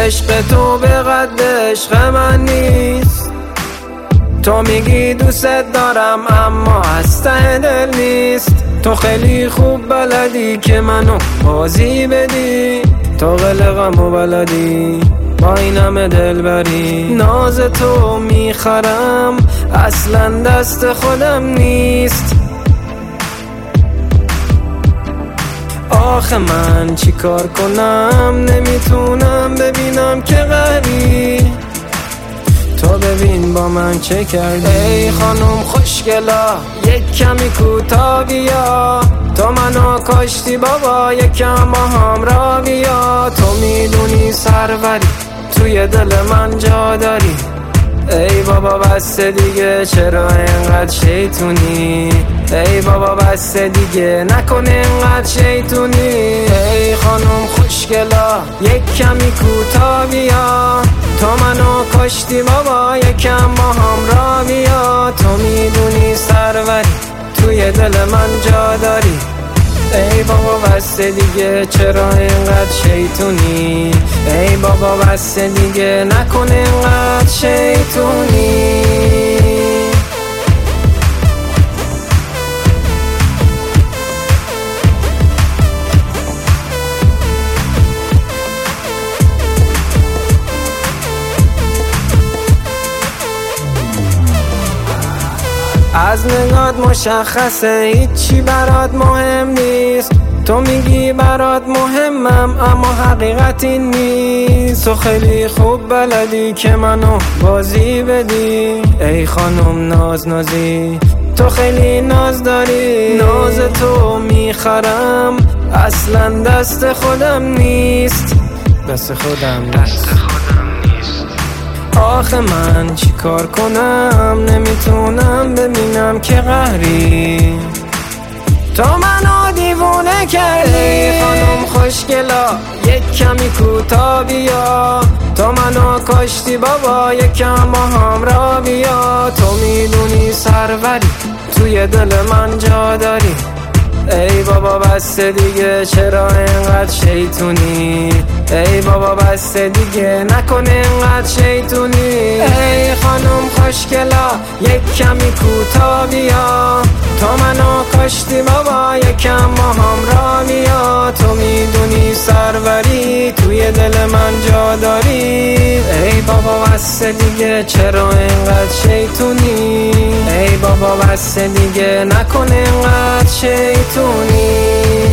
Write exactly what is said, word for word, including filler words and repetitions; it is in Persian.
عشق تو به قد عشق من نیست. تو میگی دوست دارم اما از ته دل نیست. تو خیلی خوب بلدی که منو بازی بدی، تو قلقمو بلدی با این همه دل بری. ناز تو میخرم اصلا دست خودم نیست. آخه من چی کار کنم نمیتونم ببینم که غری. تو ببین با من چه کردی. ای خانم خوشگلا یک کمی کوتاه بیا، تو منو کاشتی بابا یکم با هم را بیا. تو میدونی سروری توی دل من جا داری. ای بابا بس دیگه چرا اینقدر شیطونی. ای بابا بس دیگه نکن اینقدر شیطونی. ای خانم خوشگلا یک کمی کوتاه بیا، تو منو کاشتی بابا یکم با هم را بیا. تو میدونی سروری توی دل من جا داری. ای بابا بس دیگه چرا اینقدر شیطونی. ای بابا بس دیگه نکن اینقدر شیطونی. از نگات مشخصه هیچی برات مهم نیست. تو میگی برات مهمم اما حقیقت این نیست. تو خیلی خوب بلدی که منو بازی بدی. ای خانم ناز نازی تو خیلی ناز داری. ناز تو میخرم اصلا دست خودم نیست. دست خودم نیست. آخه من چی کار کنم نمیتونم ببینم که قهری. تو منو دیوونه کردی. خانم خوشگلا یک کمی کوتاه بیا، تو منو کاشتی بابا یکم با هم را بیا. تو میدونی سروری توی دل من جا داری. ای بابا بس دیگه چرا اینقدر شیطونی. ای بابا بس دیگه نکن اینقدر شیطونی. ای خانم خوشگلا یک کمی کوتاه بیا، تو منو کاشتی بابا یکم با هم را بیا. تو میدونی سروری توی دل من جا داری. ای بابا بس دیگه چرا اینقدر شیطونی. ای بابا بس دیگه نکن اینقدر شیطونی.